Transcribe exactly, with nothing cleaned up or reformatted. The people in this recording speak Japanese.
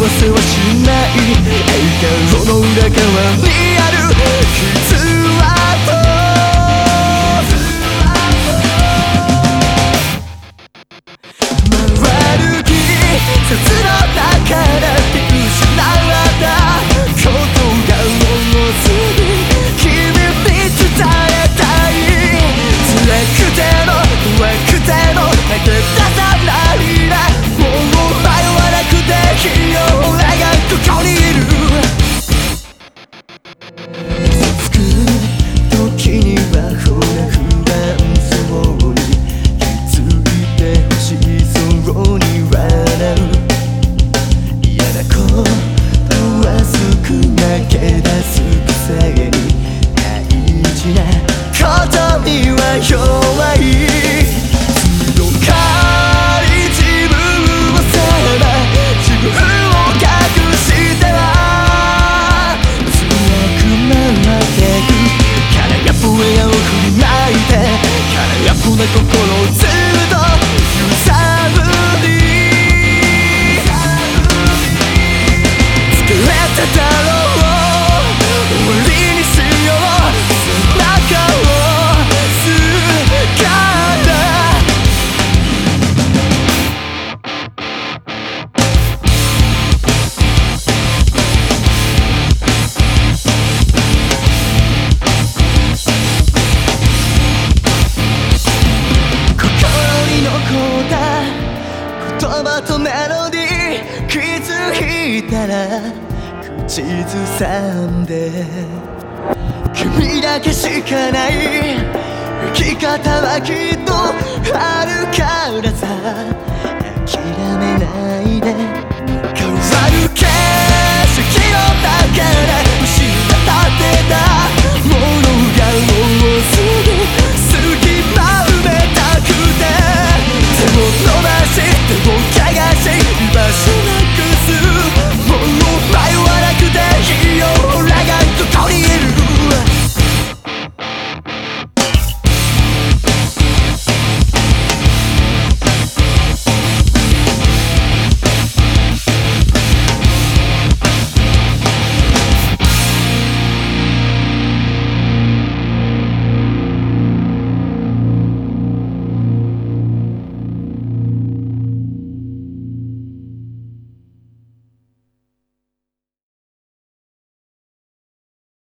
せはしない笑顔の裏側にある傷跡切の中で失ったことが多すぎ君に伝えたい辛くても怖くても泣け出さないでもう迷わなくていいよ俺がここにいる吹く時にはほら不安そうに気づいてほしいそうに笑う出すくせに大事なことには弱い強がり自分を責め自分を隠しては辛くなってく空やっぽ笑顔振りまいて空やっぽな心をずっと揺さぶり疲れてたろう言葉とメロディー気づいたら口ずさんで君だけしかない生き方はきっとあるからさ諦めない